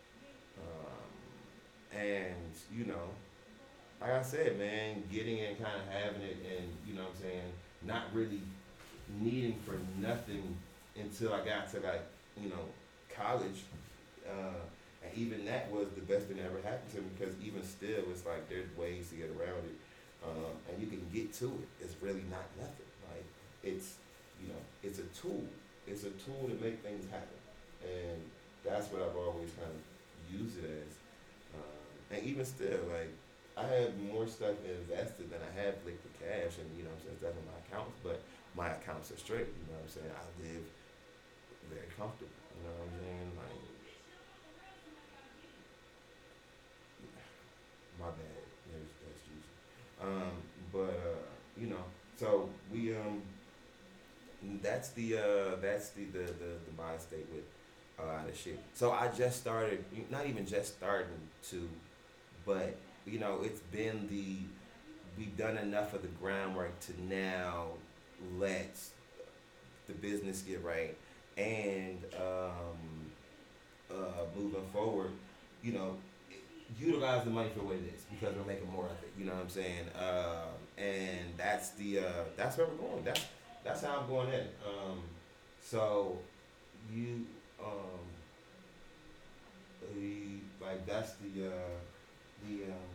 Um, and you know, like I said, man, getting it and kind of having it, and you know what I'm saying, not really needing for nothing until I got to like, you know, college. Uh, and even that was the best thing that ever happened to me because even still, it's like there's ways to get around it. Um, and you can get to it. It's really not nothing. Like it's, you know, it's a tool. It's a tool to make things happen, and that's what I've always kind of used it as. Um, and even still, like I have more stuff invested than I have liquid cash, and you know, what I'm saying, stuff in my accounts. But my accounts are straight. You know what I'm saying? I live very comfortable. You know what I'm saying? Like my bad. There's that's juicy. Um, but uh, you know, so we um, that's the uh, that's the the the, the mind state with a lot of shit. So I just started, not even just starting to, but you know, it's been the we've done enough of the groundwork to now let the business get right and um, uh, moving forward, you know, utilize the money for what it is because we're making more of it. You know what I'm saying? Um, and that's the uh, that's where we're going. That's that's how I'm going in. Um, so you um, the, like that's the uh, the um,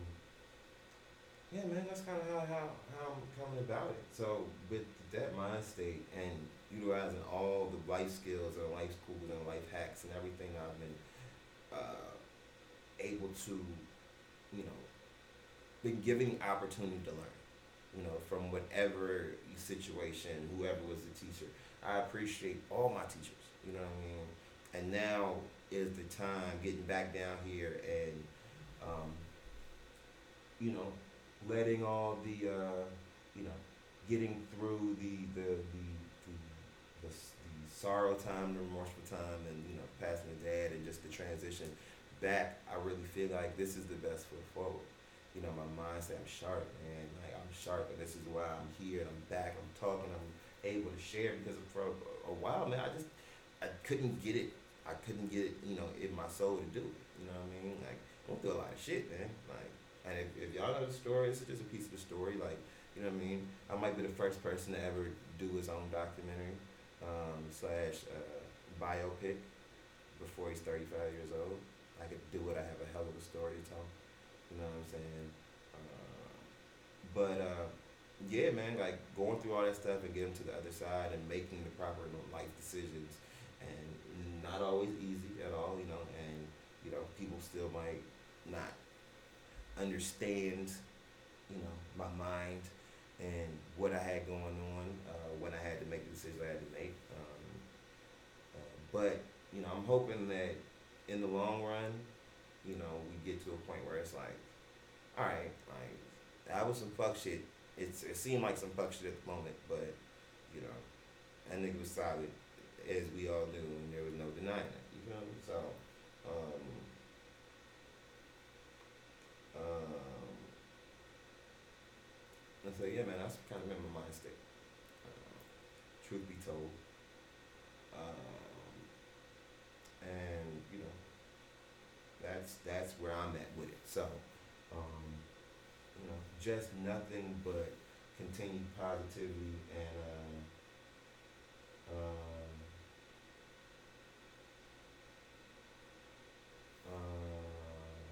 yeah, man. That's kind of how, how how I'm coming about it. So with that mind state and utilizing all the life skills and life schools and life hacks and everything I've been uh, able to, you know, been given the opportunity to learn, you know, from whatever situation, whoever was the teacher. I appreciate all my teachers, you know what I mean? And now is the time getting back down here and, um, you know, letting all the, uh, you know, getting through the, the, the, the, the, the sorrow time, the remorseful time, and, you know, passing the dad and just the transition back. I really feel like this is the best foot forward. You know, my mindset, I'm sharp, man. Like, I'm sharp, and this is why I'm here, and I'm back, I'm talking, I'm able to share, because for a, a while, man, I just, I couldn't get it. I couldn't get it, you know, in my soul to do it. You know what I mean? Like, I went through a lot of shit, man. Like, and if, if y'all know the story, this is just a piece of the story. Like, you know what I mean? I might be the first person to ever do his own documentary, um, slash uh, biopic before he's thirty-five years old. I could do it. I have a hell of a story to tell. You know what I'm saying? Uh, but uh, yeah, man, like going through all that stuff and getting to the other side and making the proper, you know, life decisions, and not always easy at all, you know. And you know, people still might not understand, you know, my mind and what I had going on uh, when I had to make the decisions I had to make. Um, uh, but you know, I'm hoping that in the long run, you know, we get to a point where it's like, all right, like that was some fuck shit. It's it seemed like some fuck shit at the moment, but you know, that nigga was solid, as we all knew, and there was no denying it. You know, so um, um, and so yeah, man, that's kind of been my mind state. Uh, truth be told, um, and you know. That's that's where I'm at with it. So, um, you know, just nothing but continued positivity and uh, um, uh,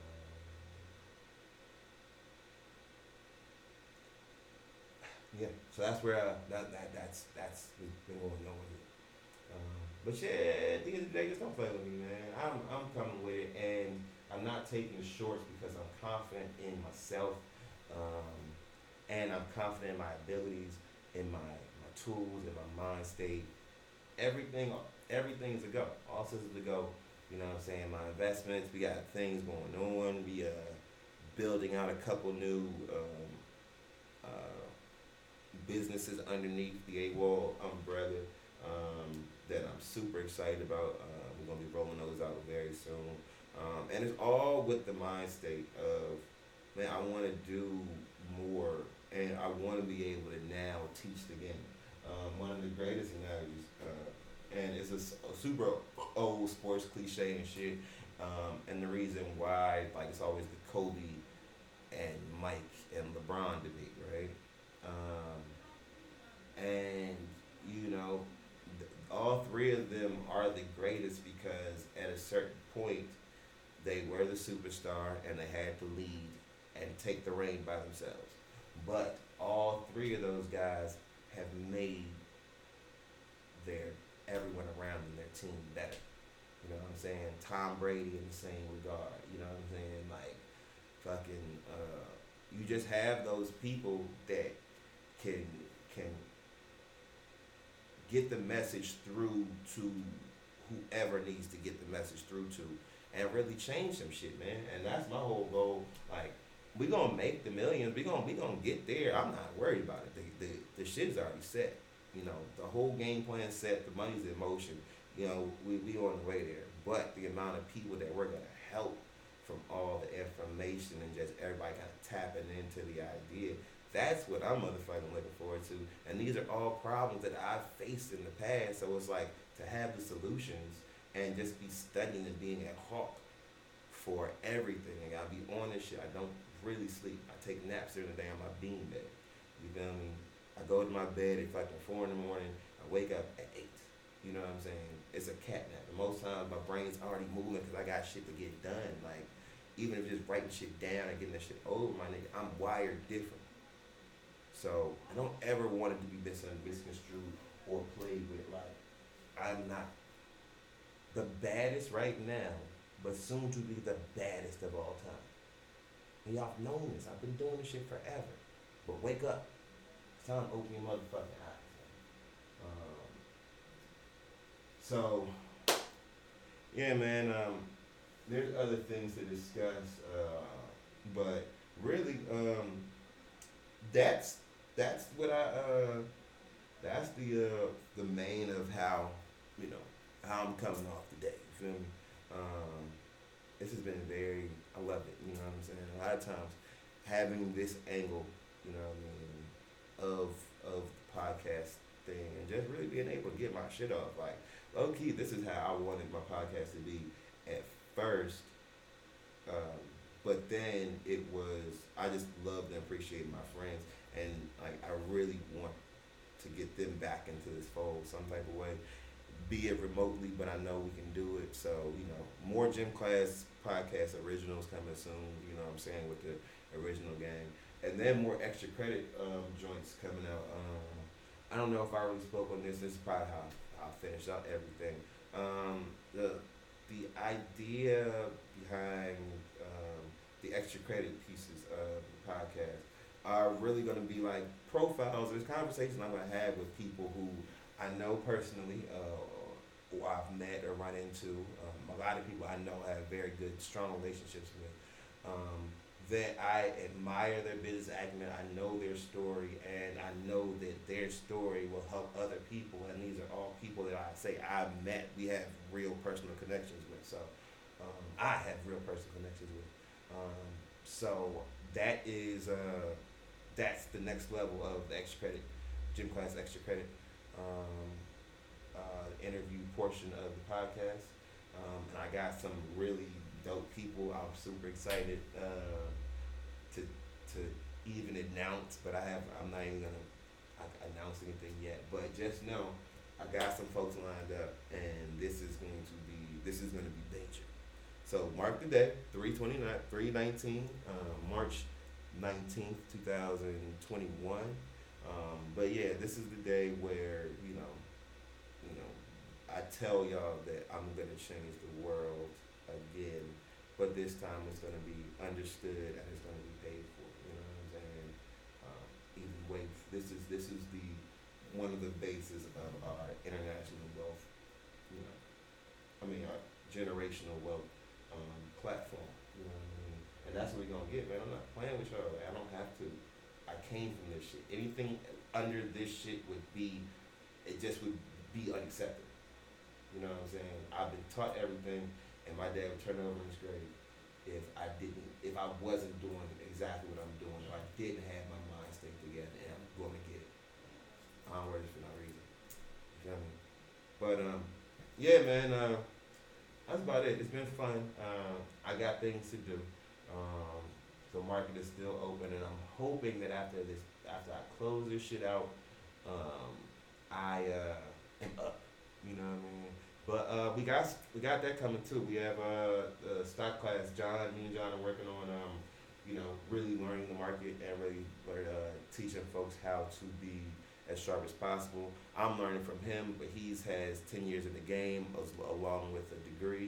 yeah. So that's where uh, that, that that's that's been going on with it. Um, but yeah, at the end of the day, just don't play with me, man. I'm I'm coming with it, and I'm not taking the shorts because I'm confident in myself, um, and I'm confident in my abilities, in my my tools, in my mind state. Everything everything's a go. All systems a go. You know what I'm saying? My investments, we got things going on. We uh building out a couple new um, uh, businesses underneath the AWOL umbrella um, that I'm super excited about. Uh, we're gonna be rolling those out very soon, um, and it's all with the mind state of, man, I want to do more, and I want to be able to now teach the game. Um, one of the greatest analogies, uh, and it's a, s- a super old sports cliche and shit. Um, and the reason why, like, it's always the Kobe and Mike and LeBron debate, right? Um, and you know, th- all three of them are the greatest because at a certain point they were the superstar and they had to lead and take the reign by themselves. But all three of those guys have made their everyone around them, their team, better. You know what I'm saying? Tom Brady in the same regard. You know what I'm saying? Like, fucking, uh, you just have those people that can can get the message through to whoever needs to get the message through to, and really change some shit, man. And that's my whole goal. Like, we gonna make the millions. We gonna we gonna get there. I'm not worried about it. The the the shit is already set. You know, the whole game plan set. The money's in motion. You know, we we on the way there. But the amount of people that we're gonna help from all the information and just everybody kind of tapping into the idea. That's what I'm motherfucking looking forward to. And these are all problems that I've faced in the past. So it's like to have the solutions and just be studying and being a hawk for everything. I gotta be on this shit. I don't really sleep. I take naps during the day on my bean bed. You feel me? I go to my bed at fucking four in the morning. I wake up at eight. You know what I'm saying? It's a cat nap. And most times my brain's already moving because I got shit to get done. Like, even if just writing shit down and getting that shit over, my nigga, I'm wired different. So I don't ever want it to be mis- misconstrued or played with. Like, I'm not the baddest right now, but soon to be the baddest of all time. And y'all have known this. I've been doing this shit forever. But wake up. It's time to open your motherfucking eyes. Um, so, yeah, man, um, there's other things to discuss, uh, but really, um, that's that's what I uh, that's the uh, the main of how, you know, how I'm coming off today. You feel me? Um, this has been very, I love it. You know what I'm saying? A lot of times, having this angle, you know what I mean, of of the podcast thing, and just really being able to get my shit off. Like, low key, this is how I wanted my podcast to be at first. Um, but then it was, I just loved and appreciated my friends, and like I really want to get them back into this fold some type of way, be it remotely, but I know we can do it. So, you know, more Gym Class podcast originals coming soon, you know what I'm saying, with the original gang. And then more extra credit um, joints coming out. Um, I don't know if I already spoke on this. This is probably how I'll finish out everything. Um, the the idea behind um, the extra credit pieces of the podcast are really going to be like profiles. There's conversations I'm going to have with people who I know personally, uh, or I've met or run into. Um, a lot of people I know I have very good, strong relationships with. Um, that I admire their business acumen. I know their story, and I know that their story will help other people. And these are all people that I say I've met. We have real personal connections with. So um, I have real personal connections with. Um, so that is uh, that's the next level of the extra credit, Gym Class extra credit um, uh, interview portion of the podcast. Um, and I got some really dope people. I'm super excited uh, to to even announce, but I have I'm not even gonna uh, announce anything yet. But just know I got some folks lined up, and this is going to be this is going to be major. So mark the day, three twenty-nine, three nineteen, uh, March nineteenth, two thousand twenty-one. Um, but yeah, this is the day where, you know, you know, I tell y'all that I'm gonna change the world again, but this time it's gonna be understood and it's gonna be paid for. You know what I'm saying? Um, either way, this is this is the one of the bases of our international wealth. You know, I mean our generational wealth um, platform. You know what I mean? And that's what we're gonna get, man. I'm not playing with y'all. I don't have to. I came from this shit. Anything under this shit would be, it just would be unacceptable. You know what I'm saying? I've been taught everything, and my dad would turn over in his grave if I didn't, if I wasn't doing exactly what I'm doing, or I didn't have my mind state together, and I'm going to get it. I don't worry for no reason. You feel me? But um, yeah, man. Uh, that's about it. It's been fun. Uh, I got things to do. Um, the market is still open, and I'm hoping that after this, after I close this shit out, um, I uh, am up. You know what I mean? But uh, we got we got that coming too. We have uh, the stock class. John, me and John are working on um, you know, really learning the market and really uh, teaching folks how to be as sharp as possible. I'm learning from him, but he's has ten years in the game as, along with a degree,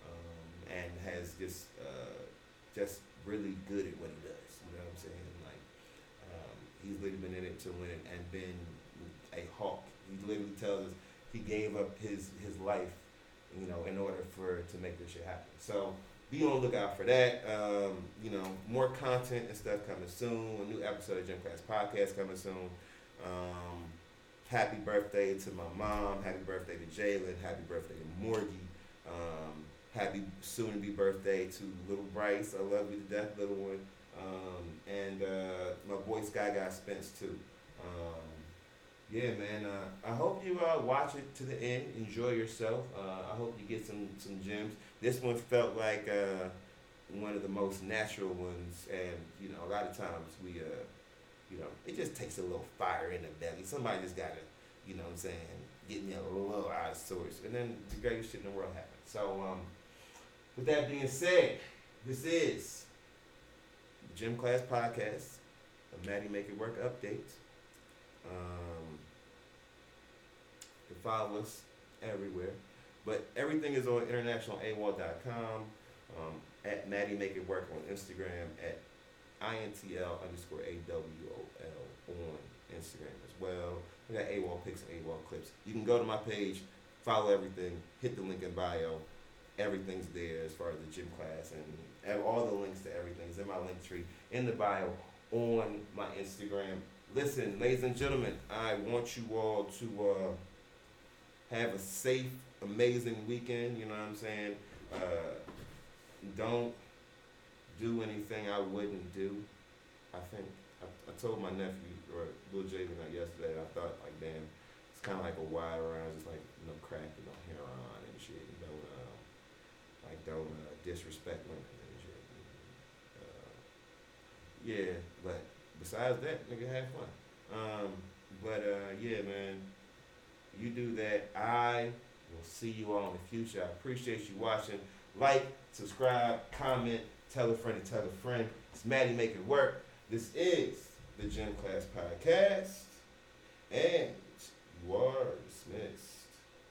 um, and has just uh, just really good at what he does. You know what I'm saying? Like um, he's literally been in it to win it and been a hawk. He literally tells us he gave up his, his life, you know, in order for to make this shit happen. So be on the lookout for that. Um, you know, more content and stuff coming soon. A new episode of Gym Class Podcast coming soon. Um, happy birthday to my mom. Happy birthday to Jalen. Happy birthday to Morgie. Um, happy soon-to-be birthday to little Bryce. I love you to death, little one. Um, and uh, my boy Sky Guy Spence too. Um, Yeah, man. Uh, I hope you uh, watch it to the end. Enjoy yourself. Uh, I hope you get some, some gems. This one felt like uh, one of the most natural ones, and you know, a lot of times we, uh, you know, it just takes a little fire in the belly. Somebody just gotta, you know, what I'm saying, get me a little out of sorts, and then the greatest shit in the world happens. So, um, with that being said, this is the Gym Class Podcast, a Maddie Make It Work update. Um, you can follow us everywhere, but everything is on international A W O L dot com, um, at Maddie Make It Work on Instagram, at I N T L underscore A W O L on Instagram as well. We got A W O L pics and A W O L clips. You can go to my page, follow everything, hit the link in bio. Everything's there as far as the gym class, and, and all the links to everything is in my link tree in the bio on my Instagram. Listen, ladies and gentlemen, I want you all to uh, have a safe, amazing weekend. You know what I'm saying? Uh, don't do anything I wouldn't do. I think I, I told my nephew or Lil Jaden like yesterday. I thought like, damn, it's kind of like a wide around, just like no crack and no heroin and shit. You don't uh, like don't uh, disrespect women and shit. Uh, yeah, but. Besides that, nigga, have fun. Um, but uh, yeah, man, you do that. I will see you all in the future. I appreciate you watching. Like, subscribe, comment, tell a friend and tell a friend. It's Maddie Make It Work. This is the Gym Class Podcast, and you are dismissed.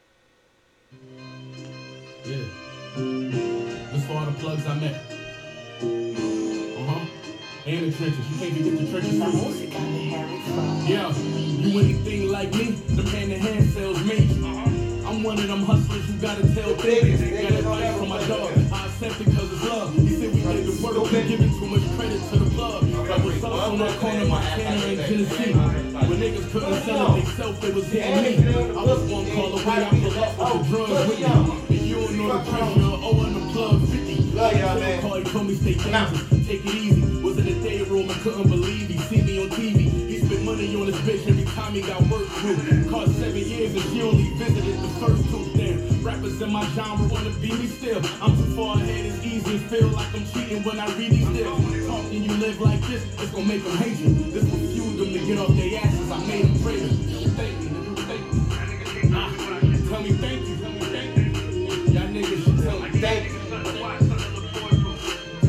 Yeah. This for all the plugs I met. Uh-huh. And the trenches. You can't even get the trenches from. Yeah, you anything like me, the hand-to-hand sales me. I'm one of them hustlers who gotta tell things. Got advice from my dog. I accept it cause it's love. He said we made the work, we giving too much credit to the plug. I was up on that corner, Montana in Tennessee. When niggas couldn't sell it themselves, they was hitting me. I was one call away, I pull up with the drugs with me. And you don't know the pressure, owing the plug fifty. Love y'all, man. Call, he told me stay dangerous, take it easy. Was in the day room and couldn't believe he see me on T V. He spent money on his bitch every time he got work through. Cost seven years and she only visited the first two. Damn, rappers in my genre wanna be me still. I'm too far ahead, it's easy, feel like I'm cheating when I read these still. Talking you live like this, it's gonna make them hate you. This will fuel them to get off their asses, I made them pray. Thank me, thank me. Nah, tell me thank you, tell me thank you. Y'all niggas should tell me thank you.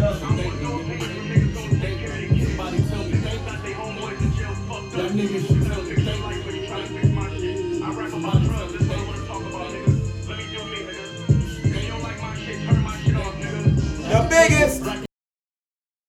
Niggas niggas.